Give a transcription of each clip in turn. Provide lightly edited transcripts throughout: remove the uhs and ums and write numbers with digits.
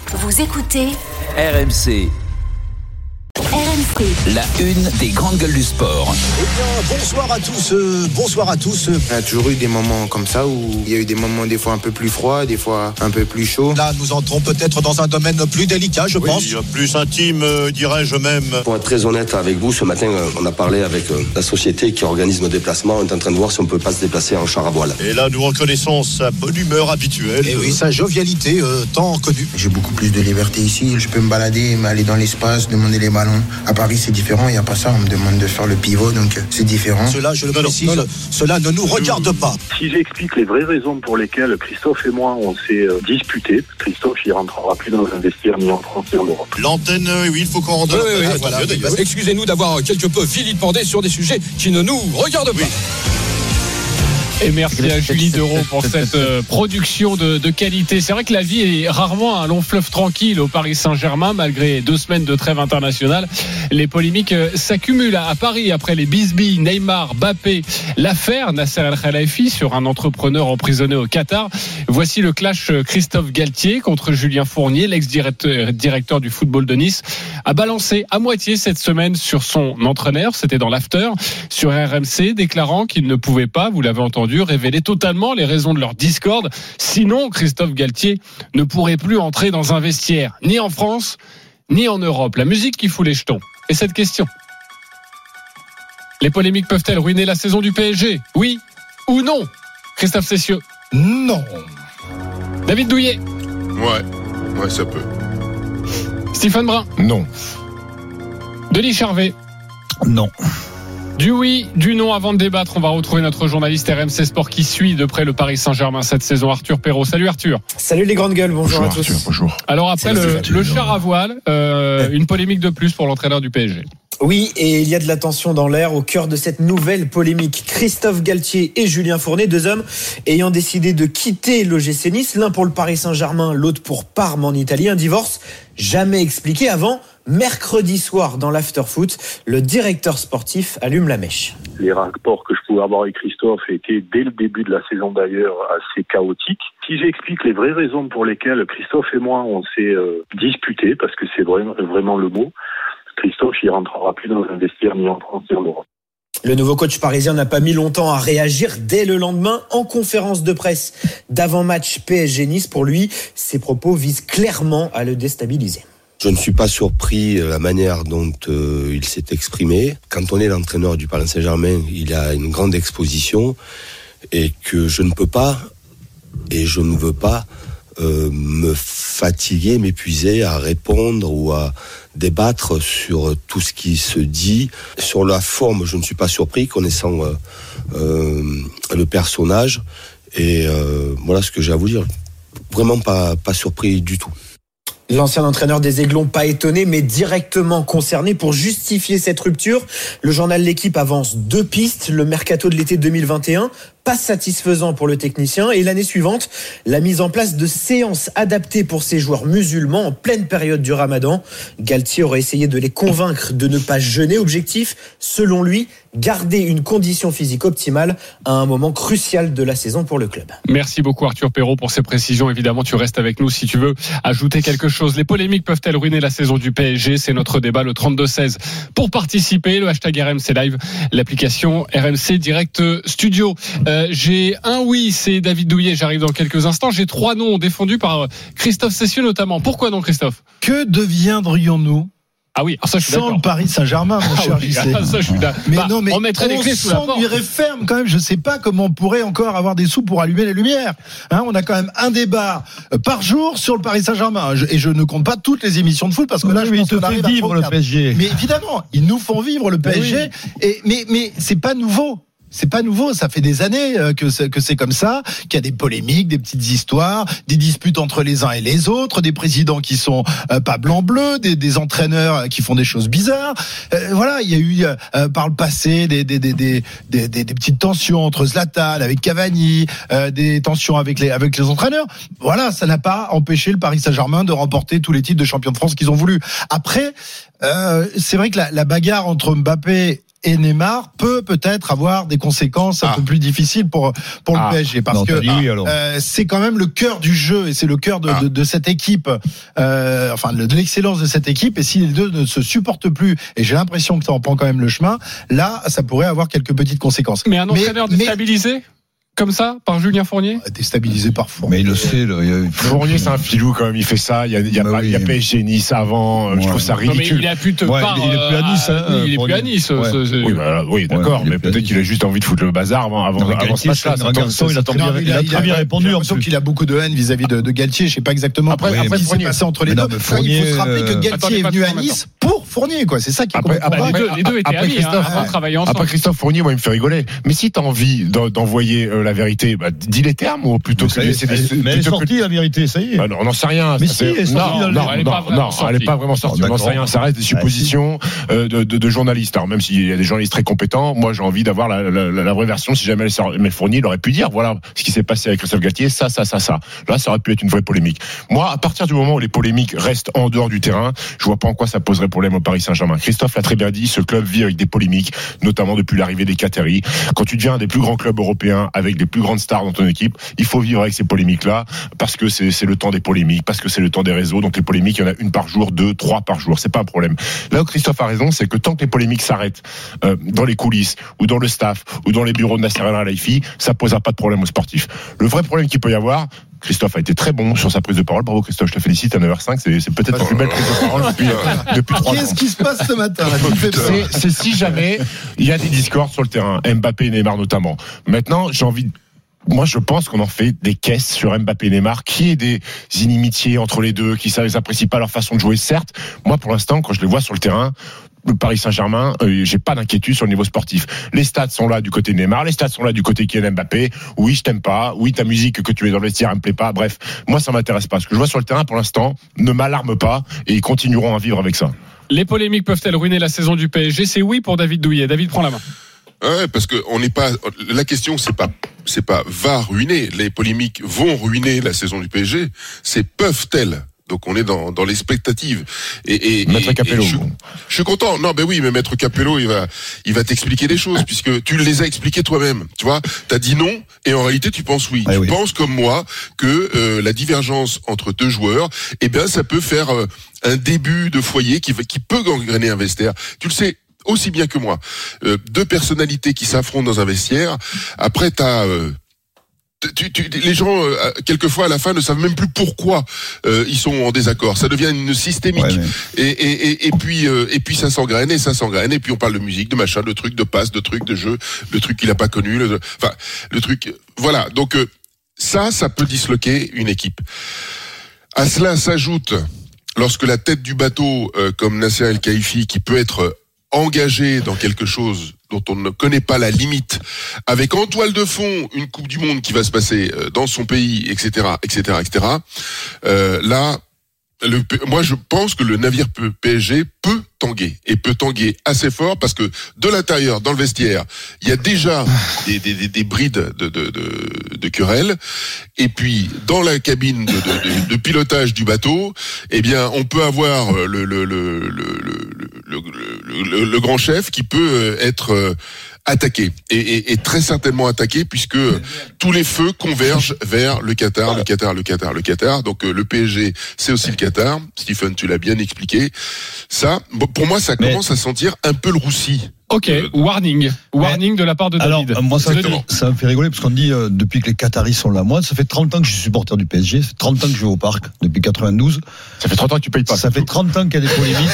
Vous écoutez RMC. La une des grandes gueules du sport. Eh bien, bonsoir à tous. Il y a toujours eu des moments comme ça où il y a eu des moments des fois un peu plus froids, des fois un peu plus chauds. Là, nous entrons peut-être dans un domaine plus délicat, je pense. Plus intime, dirais-je même. Pour être très honnête avec vous, ce matin, on a parlé avec la société qui organise nos déplacements. On est en train de voir si on ne peut pas se déplacer en char à voile. Et là, nous reconnaissons sa bonne humeur habituelle. Et oui, sa jovialité tant connue. J'ai beaucoup plus de liberté ici. Je peux me balader, aller dans l'espace, demander les ballons. À Paris, c'est différent. Il n'y a pas ça. On me demande de faire le pivot, donc c'est différent. Cela, je le précise, cela ne nous regarde pas. Si j'explique les vraies raisons pour lesquelles Christophe et moi, on s'est disputés, Christophe, il rentrera plus dans un vestiaire ni en France ni en Europe. L'antenne, oui, il faut qu'on rende l'antenne. Excusez-nous d'avoir quelque peu vilipendé sur des sujets qui ne nous regardent pas. Et merci à Julie Dereau pour cette production de qualité. C'est vrai que la vie est rarement un long fleuve tranquille au Paris Saint-Germain, malgré 2 semaines de trêve internationale. Les polémiques s'accumulent à Paris après les bisbilles, Neymar, Mbappé, l'affaire Nasser El Khelaifi sur un entrepreneur emprisonné au Qatar. Voici le clash Christophe Galtier contre Julien Fournier, l'ex-directeur du football de Nice, a balancé à moitié cette semaine sur son entraîneur. C'était dans l'after sur RMC, déclarant qu'il ne pouvait pas, vous l'avez entendu, révéler totalement les raisons de leur discorde. Sinon, Christophe Galtier ne pourrait plus entrer dans un vestiaire, ni en France, ni en Europe. La musique qui fout les jetons. Et cette question: les polémiques peuvent-elles ruiner la saison du PSG? Oui ou non? Christophe Cessieux? Non. David Douillet? Ouais, ça peut. Stephen Brun? Non. Denis Charvet? Non. Du oui, du non. Avant de débattre, on va retrouver notre journaliste RMC Sport qui suit de près le Paris Saint-Germain cette saison, Arthur Perrault. Salut Arthur. Salut les grandes gueules, bonjour à tous. Arthur, bonjour. Alors après le char à voile, une polémique de plus pour l'entraîneur du PSG. Oui, et il y a de la tension dans l'air au cœur de cette nouvelle polémique. Christophe Galtier et Julien Fournier, 2 hommes ayant décidé de quitter l'OGC Nice, l'un pour le Paris Saint-Germain, l'autre pour Parme en Italie. Un divorce jamais expliqué avant. Mercredi soir, dans l'after-foot, le directeur sportif allume la mèche. Les rapports que je pouvais avoir avec Christophe étaient, dès le début de la saison d'ailleurs, assez chaotiques. Si j'explique les vraies raisons pour lesquelles Christophe et moi, on s'est disputés, parce que c'est vraiment le mot, Christophe, il rentrera plus dans un vestiaire ni en France ni en Europe. Le nouveau coach parisien n'a pas mis longtemps à réagir. Dès le lendemain, en conférence de presse d'avant-match PSG-Nice, pour lui, ses propos visent clairement à le déstabiliser. Je ne suis pas surpris de la manière dont il s'est exprimé. Quand on est l'entraîneur du Paris Saint-Germain, il a une grande exposition et que je ne peux pas et je ne veux pas me fatiguer, m'épuiser à répondre ou à débattre sur tout ce qui se dit. Sur la forme, je ne suis pas surpris, connaissant le personnage. Et voilà ce que j'ai à vous dire. Vraiment pas surpris du tout. L'ancien entraîneur des Aiglons, pas étonné, mais directement concerné. Pour justifier cette rupture, le journal L'Équipe avance 2 pistes. Le mercato de l'été 2021, pas satisfaisant pour le technicien. Et l'année suivante, la mise en place de séances adaptées pour ces joueurs musulmans en pleine période du Ramadan. Galtier aurait essayé de les convaincre de ne pas jeûner. Objectif, selon lui, garder une condition physique optimale à un moment crucial de la saison pour le club. Merci beaucoup Arthur Perrault pour ces précisions. Évidemment, tu restes avec nous si tu veux ajouter quelque chose. Les polémiques peuvent-elles ruiner la saison du PSG? C'est notre débat, le 32-16. Pour participer, le hashtag RMC Live, l'application RMC Direct Studio. J'ai un oui, c'est David Douillet, j'arrive dans quelques instants. J'ai 3 noms défendus par Christophe Cessieux notamment. Pourquoi non, Christophe? Que deviendrions-nous Ah oui, ça je suis d'accord. Sans le Paris Saint-Germain, mon cher JC. Ça je suis d'accord. Mais non, mais on mettrait les clés sous la porte. On s'ennuierait ferme quand même. Je sais pas comment on pourrait encore avoir des sous pour allumer les lumières. On a quand même un débat par jour sur le Paris Saint-Germain. Et je ne compte pas toutes les émissions de foot parce que là, je pense qu'on arrive à vivre le PSG. Mais évidemment, ils nous font vivre le PSG. Oui. Mais c'est pas nouveau. C'est pas nouveau, ça fait des années que c'est comme ça, qu'il y a des polémiques, des petites histoires, des disputes entre les uns et les autres, des présidents qui sont pas blanc-bleu, des entraîneurs qui font des choses bizarres. Voilà, il y a eu par le passé des petites tensions entre Zlatan avec Cavani, des tensions avec les entraîneurs. Voilà, ça n'a pas empêché le Paris Saint-Germain de remporter tous les titres de champion de France qu'ils ont voulu. Après, c'est vrai que la bagarre entre Mbappé et Neymar peut peut-être avoir des conséquences un peu plus difficiles pour le PSG, parce que c'est quand même le cœur du jeu et c'est le cœur de cette équipe, de l'excellence de cette équipe. Et si les deux ne se supportent plus, et j'ai l'impression que ça en prend quand même le chemin, là, ça pourrait avoir quelques petites conséquenses. Mais un entraîneur déstabilisé comme ça par Julien Fournier, déstabilisé par Fournier. Mais il le sait. Fournier, c'est un filou quand même. Il fait ça. Il y a PSG Nice avant. Je trouve ça ridicule. Mais il a pu te parler. Il est plus à Nice. Il est plus à Nice. Oui, d'accord. Mais peut-être qu'il a juste envie de foutre le bazar avant ce match-là. Il a très bien répondu. J'ai l'impression qu'il a beaucoup de haine vis-à-vis de Galtier. Je sais pas exactement ce qui s'est passé entre les deux. Il faut se rappeler que Galtier est venu à Nice pour Fournier, quoi. C'est ça qui est complètement. Les deux étaient amis. Travaillaient ensemble. Après Christophe Fournier, moi, il me fait rigoler. Mais si t'as envie d'envoyer la vérité, dis les termes ou plutôt que laisser des. Mais elle est sortie la vérité, ça y est. On n'en sait rien. Mais si, elle est sortie. Non, elle n'est pas vraiment sortie. On n'en sait rien. Ça reste des suppositions de journalistes. Alors même s'il y a des journalistes très compétents, moi j'ai envie d'avoir la vraie version. Si jamais mais Fournier, il aurait pu dire voilà ce qui s'est passé avec Christophe Galtier, ça. Là, ça aurait pu être une vraie polémique. Moi, à partir du moment où les polémiques restent en dehors du terrain, je vois pas en quoi ça poserait problème au Paris Saint-Germain. Christophe l'a très bien dit, ce club vit avec des polémiques, notamment depuis l'arrivée des Qataris. Quand tu deviens un des plus grands clubs européens avec les plus grandes stars dans ton équipe, il faut vivre avec ces polémiques-là parce que c'est le temps des polémiques, parce que c'est le temps des réseaux. Donc les polémiques, il y en a une par jour, 2, 3 par jour. C'est pas un problème. Là où Christophe a raison, c'est que tant que les polémiques s'arrêtent dans les coulisses ou dans le staff ou dans les bureaux de Nasser Al-Khelaifi, ça posera pas de problème aux sportifs. Le vrai problème qu'il peut y avoir, Christophe a été très bon sur sa prise de parole. Bravo Christophe, je te félicite. À 9h05, c'est peut-être la plus belle prise de parole depuis 3 ans. Qu'est-ce qui se passe ce matin? C'est si jamais il y a des discords sur le terrain, Mbappé et Neymar notamment. Maintenant, moi, je pense qu'on en fait des caisses sur Mbappé et Neymar, qu'il y ait des inimitiés entre les deux, qui n'apprécient pas leur façon de jouer, certes. Moi, pour l'instant, quand je les vois sur le terrain, le Paris Saint-Germain, j'ai pas d'inquiétude sur le niveau sportif. Les stats sont là du côté de Neymar, les stats sont là du côté de Kylian Mbappé. Oui, je t'aime pas. Oui, ta musique que tu mets dans le vestiaire, elle me plaît pas. Bref, moi, ça m'intéresse pas. Ce que je vois sur le terrain, pour l'instant, ne m'alarme pas et ils continueront à vivre avec ça. Les polémiques peuvent-elles ruiner la saison du PSG? C'est oui pour David Douillet. David, prends la main. Ouais, parce que on n'est pas. La question, c'est pas va ruiner. Les polémiques vont ruiner la saison du PSG. C'est peuvent-elles. Donc on est dans l'expectative. Maître Capello. Je suis content. Non, ben oui, mais Maître Capello, il va t'expliquer des choses puisque tu les as expliquées toi-même. Tu vois, t'as dit non et en réalité tu penses oui. Tu penses comme moi que la divergence entre deux joueurs, ça peut faire un début de foyer qui peut gangréner un vestiaire. Tu le sais aussi bien que moi. Deux personnalités qui s'affrontent dans un vestiaire. Après t'as les gens quelquefois à la fin ne savent même plus pourquoi ils sont en désaccord. Ça devient une systémique. Et puis ça s'engraine et puis on parle de musique, de machin, de trucs, de passe, de trucs, de jeu, le truc qu'il a pas connu, le truc. Voilà. Donc ça peut disloquer une équipe. À cela s'ajoute lorsque la tête du bateau comme Nasser El-Khelaifi qui peut être engagé dans quelque chose dont on ne connaît pas la limite, avec en toile de fond une Coupe du Monde qui va se passer dans son pays, etc. Là, moi je pense que le navire PSG peut tanguer assez fort parce que de l'intérieur, dans le vestiaire, il y a déjà des brides de querelles, et puis dans la cabine de pilotage du bateau, on peut avoir le grand chef qui peut être attaqué et très certainement attaqué puisque tous les feux convergent vers le Qatar. Donc le PSG, c'est aussi le Qatar. Stephen, tu l'as bien expliqué. Ça, pour moi, ça commence à sentir un peu le roussi. Ok, warning de la part de David. Alors, moi, ça me fait rigoler parce qu'on dit depuis que les Qataris sont là. Moi, ça fait 30 ans que je suis supporter du PSG. Ça fait 30 ans que je vais au parc, depuis 92. Ça fait 30 ans que tu payes pas. Ça fait 30 ans qu'il y a des polémiques.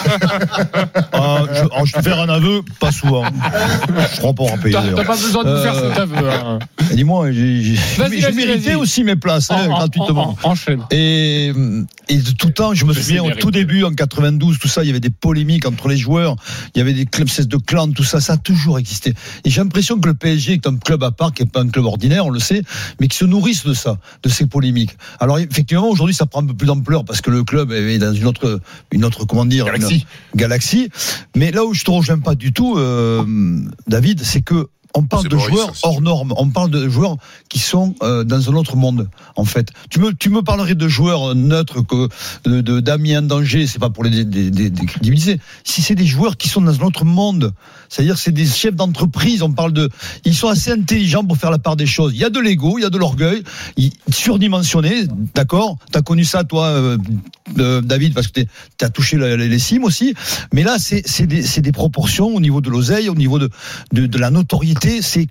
Je vais faire un aveu, pas souvent. Je crois pas en payer. T'as pas besoin de nous faire cet aveu. Hein. Dis-moi, j'ai mérité aussi mes places gratuitement. Enchaîne. Et de tout temps, je me souviens au tout début, en 92, tout ça, il y avait des polémiques entre les joueurs. Il y avait des clubs de clans, tout ça a toujours existé. Et j'ai l'impression que le PSG est un club à part, qui n'est pas un club ordinaire, on le sait, mais qui se nourrissent de ça, de ces polémiques. Alors effectivement, aujourd'hui, ça prend un peu plus d'ampleur parce que le club est dans une autre comment dire, galaxie. Mais là où je te rejoins pas du tout, David, c'est que on parle de joueurs hors normes. On parle de joueurs qui sont dans un autre monde, en fait. Tu me parlerais de joueurs neutres de Damien Danger, c'est pas pour les décrédibiliser. Si c'est des joueurs qui sont dans un autre monde, c'est-à-dire c'est des chefs d'entreprise. Ils sont assez intelligents pour faire la part des choses. Il y a de l'ego, il y a de l'orgueil, surdimensionné, d'accord. T'as connu ça, toi, David, parce que t'as touché les cimes aussi. Mais là, c'est des proportions au niveau de l'oseille, au niveau de la notoriété. C'est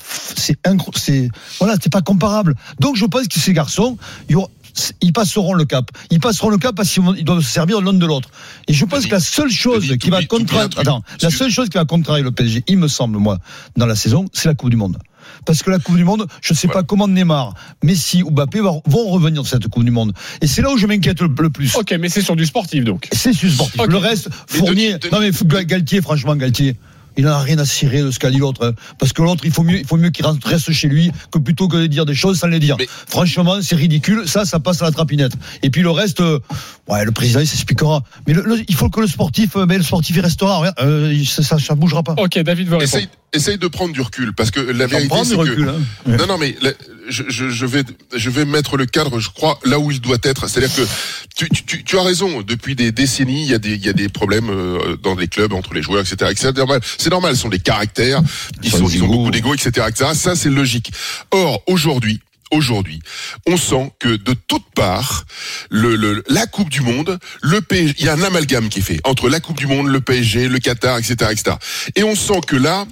pas comparable. Donc je pense que ces garçons, ils passeront le cap. Ils passeront le cap parce qu'ils doivent se servir l'un de l'autre. Et je pense que la seule chose qui va contrarier le PSG, il me semble, moi, dans la saison, c'est la Coupe du Monde. Parce que la Coupe du Monde, je ne sais pas comment Neymar, Messi ou Mbappé vont revenir de cette Coupe du Monde. Et c'est là où je m'inquiète le plus. Ok, mais c'est sur du sportif donc. C'est sur du sportif. Okay. Le reste, Fournier. Non mais Galtier, franchement, il n'en a rien à cirer de ce qu'a dit l'autre. Hein. Parce que l'autre, il faut mieux qu'il reste chez lui que plutôt que de dire des choses sans les dire. Mais... Franchement, c'est ridicule. Ça passe à la trapinette. Et puis le reste, le président, il s'expliquera. Mais il faut que le sportif, il restera. Ça bougera pas. Ok, David veut répondre. Essaye de prendre du recul, parce que la vérité, c'est que... Hein. Non, mais je vais mettre le cadre, je crois, là où il doit être. C'est-à-dire que tu as raison. Depuis des décennies, il y a des problèmes dans les clubs entre les joueurs, etc. C'est normal. Ce sont des caractères. Ils ont beaucoup d'ego, etc. Ça, c'est logique. Or, aujourd'hui, on sent que de toutes parts, la Coupe du Monde, le PSG, il y a un amalgame qui est fait entre la Coupe du Monde, le PSG, le Qatar, etc. Et on sent que là,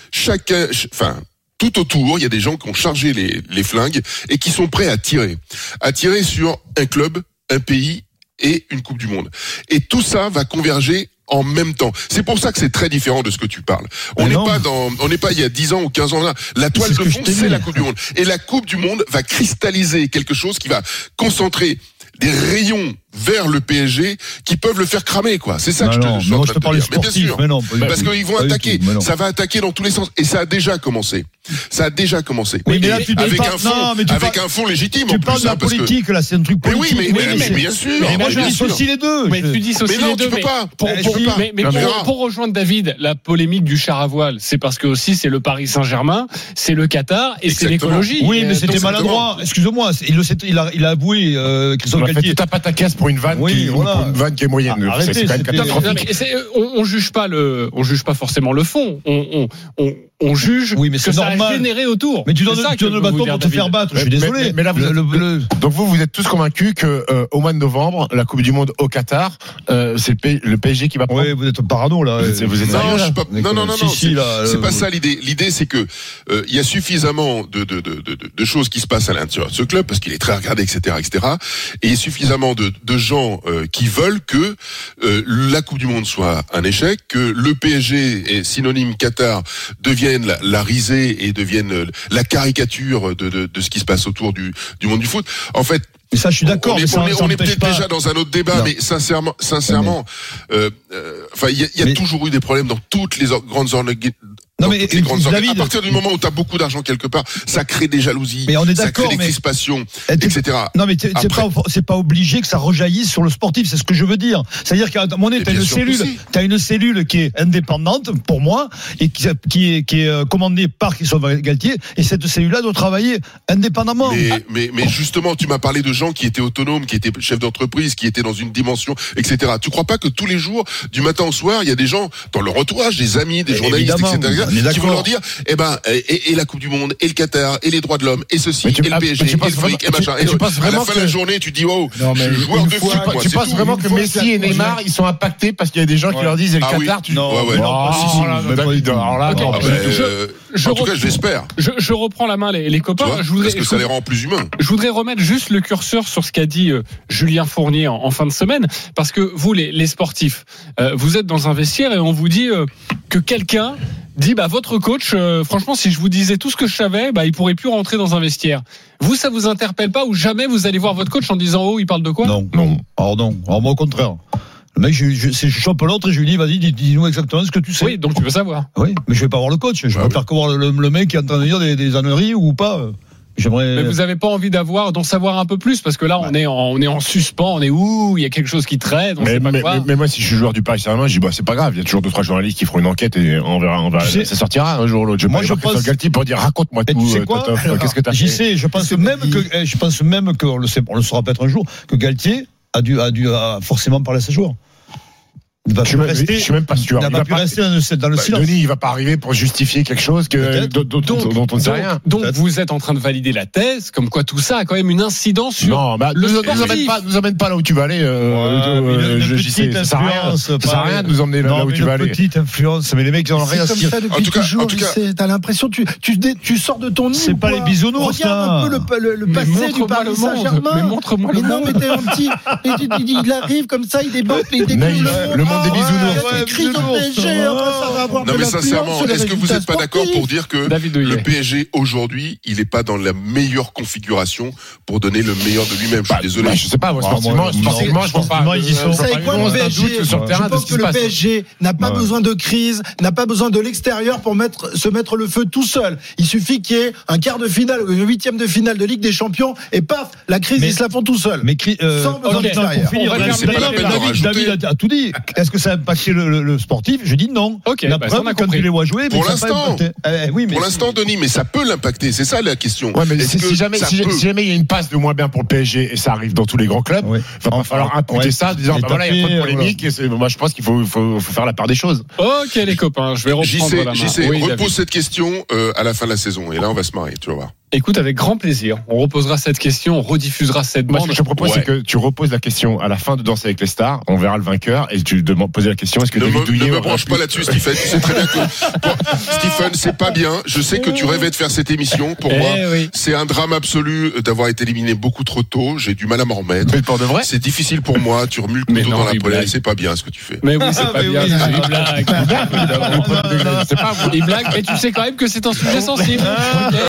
tout autour, il y a des gens qui ont chargé les flingues et qui sont prêts à tirer sur un club, un pays et une Coupe du Monde. Et tout ça va converger en même temps. C'est pour ça que c'est très différent de ce que tu parles. On n'est pas il y a 10 ans ou 15 ans là. La toile de fond, c'est la Coupe du Monde. Et la Coupe du Monde va cristalliser quelque chose qui va concentrer des rayons vers le PSG qui peuvent le faire cramer, quoi. C'est ça que je te parle sportif, mais bien sûr. Mais non, parce qu'ils vont attaquer. Ça va attaquer dans tous les sens. Et ça a déjà commencé. Oui, mais là, avec un fond légitime. Tu parles de la politique, là, c'est un truc politique. Mais bien sûr. Mais moi, je dissocie les deux. Mais tu dissocies les deux. Mais non, tu peux pas. Mais pour rejoindre David, la polémique du char à voile, c'est parce que aussi, c'est le Paris Saint-Germain, c'est le Qatar et c'est l'écologie. Oui, mais c'était maladroit. Excuse-moi. Il a avoué, Christophe Galtier. Tu tapes pas ta caisse pour une vanne une vanne qui est moyenne. C'est quand même catastrophique. On juge pas forcément le fond. On juge que ça a généré autour. Mais tu donnes le bâton pour te faire battre. Je suis désolé. Mais là, donc vous êtes tous convaincus que au mois de novembre, la Coupe du Monde au Qatar, c'est le PSG qui va prendre. Oui, vous êtes parano là. Vous êtes non. C'est pas ça l'idée. L'idée, c'est que il y a suffisamment de choses qui se passent à l'intérieur de ce club parce qu'il est très regardé, etc. Et il y a suffisamment de gens qui veulent que la Coupe du Monde soit un échec, que le PSG est synonyme Qatar devienne la risée et devienne la caricature de ce qui se passe autour du monde du foot. En fait, mais ça, je suis d'accord. On est peut-être déjà dans un autre débat, mais sincèrement, il y a toujours eu des problèmes dans toutes les grandes organisations. Non mais David, à partir du moment où tu as beaucoup d'argent quelque part, ça crée des jalousies, mais on est ça d'accord, crée des crispations, etc. Non mais c'est pas obligé que ça rejaillisse sur le sportif, c'est ce que je veux dire. C'est-à-dire qu'à un moment donné, t'as une cellule qui est indépendante pour moi et qui est commandée par Christophe Galtier, et cette cellule-là doit travailler indépendamment. Mais justement, tu m'as parlé de gens qui étaient autonomes, qui étaient chefs d'entreprise, qui étaient dans une dimension, etc. Tu crois pas que tous les jours, du matin au soir, il y a des gens dans leur entourage, des amis, des journalistes, etc. qui vont leur dire, et la Coupe du Monde, et le Qatar, et les droits de l'homme, et ceci, et le PSG, et le fric, et machin. Et à la fin de la journée, tu dis, oh, je suis joueur de foot. Tu penses vraiment que Messi et Neymar, ils sont impactés parce qu'il y a des gens qui leur disent, et le Qatar, tu... Non, en tout cas, je l'espère. Je reprends la main, les copains. Parce que ça les rend plus humains. Je voudrais remettre juste le curseur sur ce qu'a dit Julien Fournier en fin de semaine, parce que vous, les sportifs, vous êtes dans un vestiaire et on vous dit que quelqu'un dit votre coach, franchement, si je vous disais tout ce que je savais, il pourrait plus rentrer dans un vestiaire. Vous, ça vous interpelle pas, ou jamais vous allez voir votre coach en disant il parle de quoi? Non. Alors moi au contraire. Le mec, je chope l'autre et je lui dis, vas-y, dis-nous exactement ce que tu sais. Oui, donc tu veux savoir. Oui, mais je vais pas voir le coach. Je préfère voir le mec qui est en train de dire des âneries ou pas. J'aimerais. Mais vous avez pas envie d'en savoir un peu plus parce que là on est en suspens, il y a quelque chose qui traîne, on sait pas quoi. Mais moi si je suis joueur du Paris Saint-Germain, je dis c'est pas grave, il y a toujours 2-3 journalistes qui feront une enquête et on verra ça sortira un jour ou l'autre. Moi je pense Galtier pour dire raconte-moi tout, qu'est-ce que t'as fait. J'y sais, je pense même que on le saura peut-être un jour que Galtier a dû forcément parler à ses joueurs. Je suis même pas sûr. Il n'a pas pu rester dans le silence. Denis, il va pas arriver pour justifier quelque chose dont on ne sait rien. Donc vous êtes en train de valider la thèse, comme quoi tout ça a quand même une incidence sur le sportif. Nous emmène pas là où tu vas aller. Ça sert à rien de nous emmener là où tu vas aller. Une petite influence, mais les mecs ils en ont rien à se dire. En tout cas, t'as l'impression tu sors de ton nid. C'est pas les bisounours. Regarde un peu le passé du Paris Saint-Germain. Mais montre-moi le monde. Non, mais t'es un petit. Il arrive comme ça, il déborde, il découvre le monde des bisounours. Non mais sincèrement, est-ce que vous n'êtes pas d'accord pour dire que le PSG aujourd'hui, il n'est pas dans la meilleure configuration pour donner le meilleur de lui-même? Je suis désolé. Je sais pas, sportivement, je pense pas. Vous savez quoi, le PSG, je pense que le PSG n'a pas besoin de crise, n'a pas besoin de l'extérieur pour se mettre le feu tout seul. Il suffit qu'il y ait un quart de finale ou une 8e de finale de Ligue des Champions et paf, la crise, ils se la font tout seuls. Sans besoin d'extérieur. David a tout dit. Est-ce que ça a impacté le sportif? Je dis non. La preuve, quand tu les vois jouer, pour l'instant, pour l'instant, Denis, mais ça peut l'impacter. C'est ça la question. Ouais, mais si jamais il y a une passe de moins bien pour le PSG et ça arrive dans tous les grands clubs, il va falloir imputer ça, en disant voilà, il y a trop de polémique. Moi, je pense qu'il faut faire la part des choses. Ok, les copains, je vais reprendre la main. Repose cette question à la fin de la saison et là, on va se marier. Tu vas voir. Écoute, avec grand plaisir. On reposera cette question, on rediffusera cette bande. Moi, ce que je propose, c'est que tu reposes la question à la fin de Danser avec les stars. On verra le vainqueur et tu demandes poser la question. Est-ce que David Douillet ne me branche pas là-dessus, Stephen. Tu sais très bien que Stephen, c'est pas bien. Je sais que tu rêvais de faire cette émission. Pour moi, c'est un drame absolu d'avoir été éliminé beaucoup trop tôt. J'ai du mal à m'en remettre. Mais pour de vrai, c'est difficile pour moi. Tu remues le couteau dans la poêle. C'est pas bien ce que tu fais. Mais oui, c'est pas bien. Il blague. Il blague. Mais tu sais quand même que c'est un sujet sensible.